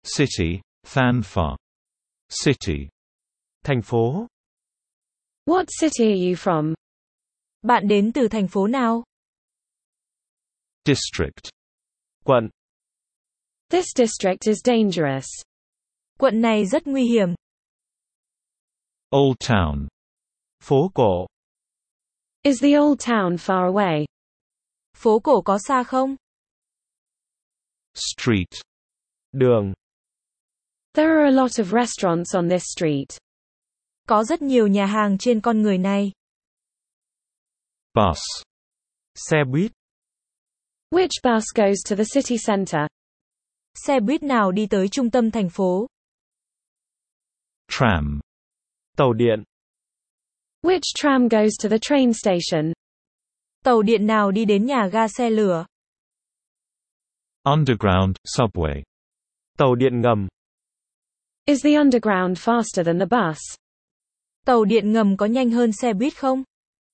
City, fanfare. City. Thành phố. What city are you from? Bạn đến từ thành phố nào? District. Quận. This district is dangerous. Quận này rất nguy hiểm. Old town. Phố cổ. Is the old town far away? Phố cổ có xa không? Street. Đường. There are a lot of restaurants on this street. Có rất nhiều nhà hàng trên con người này. Bus. Xe buýt. Which bus goes to the city center? Xe buýt nào đi tới trung tâm thành phố? Tram. Tàu điện. Which tram goes to the train station? Tàu điện nào đi đến nhà ga xe lửa? Underground, subway. Tàu điện ngầm. Is the underground faster than the bus? Tàu điện ngầm có nhanh hơn xe buýt không?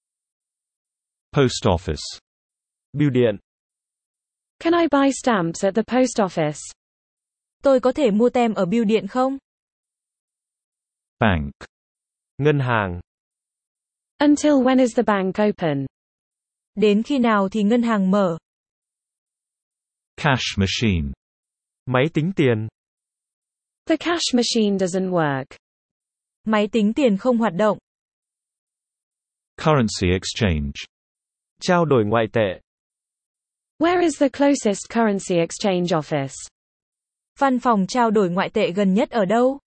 Post office. Bưu điện. Can I buy stamps at the post office? Tôi có thể mua tem ở bưu điện không? Bank. Ngân hàng. Until when is the bank open? Đến khi nào thì ngân hàng mở? Cash machine. Máy tính tiền. The cash machine doesn't work. Máy tính tiền không hoạt động. Currency exchange. Trao đổi ngoại tệ. Where is the closest currency exchange office? Văn phòng trao đổi ngoại tệ gần nhất ở đâu?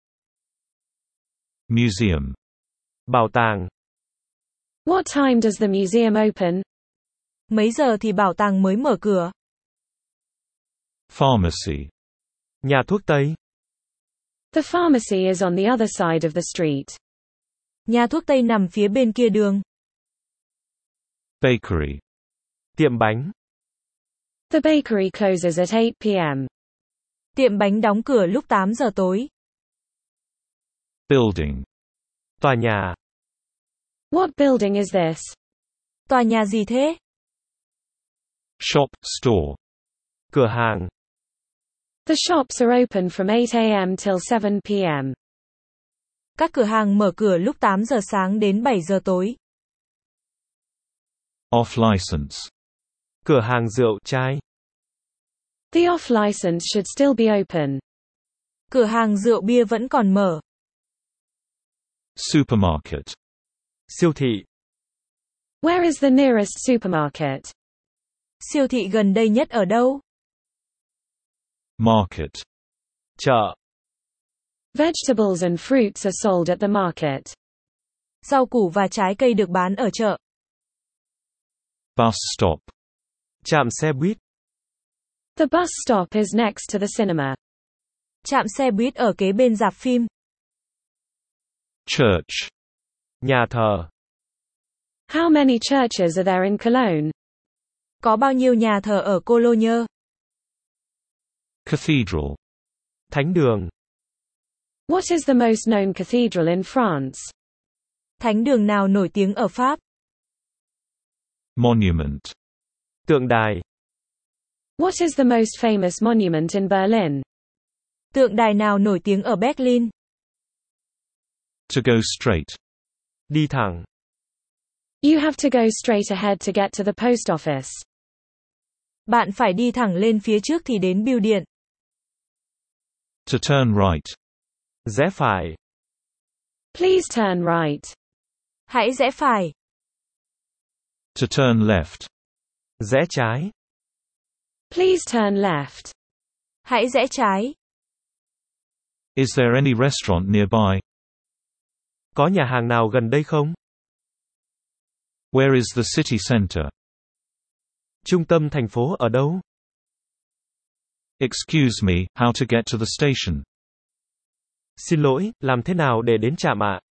Museum. Bảo tàng. What time does the museum open? Mấy giờ thì bảo tàng mới mở cửa? Pharmacy. Nhà thuốc Tây. The pharmacy is on the other side of the street. Nhà thuốc Tây nằm phía bên kia đường. Bakery. Tiệm bánh. The bakery closes at 8 p.m. Tiệm bánh đóng cửa lúc 8 giờ tối. Building. Tòa nhà. What building is this? Tòa nhà gì thế? Shop, store. Cửa hàng. The shops are open from 8 a.m. till 7 p.m. Các cửa hàng mở cửa lúc 8 giờ sáng đến 7 giờ tối. Off license. Cửa hàng rượu chai. The off license should still be open. Cửa hàng rượu bia vẫn còn mở. Supermarket. Siêu thị. Where is the nearest supermarket? Siêu thị gần đây nhất ở đâu? Market. Chợ. Vegetables and fruits are sold at the market. Rau củ và trái cây được bán ở chợ. Bus stop. Trạm xe buýt. The bus stop is next to the cinema. Trạm xe buýt ở kế bên rạp phim. Church. Nhà thờ. How many churches are there in Cologne? Có bao nhiêu nhà thờ ở Cologne? Cathedral. Thánh đường. What is the most known cathedral in France? Thánh đường nào nổi tiếng ở Pháp? Monument. Tượng đài. What is the most famous monument in Berlin? Tượng đài nào nổi tiếng ở Berlin? To go straight. Đi thẳng. You have to go straight ahead to get to the post office. Bạn phải đi thẳng lên phía trước thì đến bưu điện. To turn right. Rẽ phải. Please turn right. Hãy rẽ phải. To turn left. Rẽ trái. Please turn left. Hãy rẽ trái. Is there any restaurant nearby? Có nhà hàng nào gần đây không? Where is the city center? Trung tâm thành phố ở đâu? Excuse me, how to get to the station? Xin lỗi, làm thế nào để đến trạm ạ?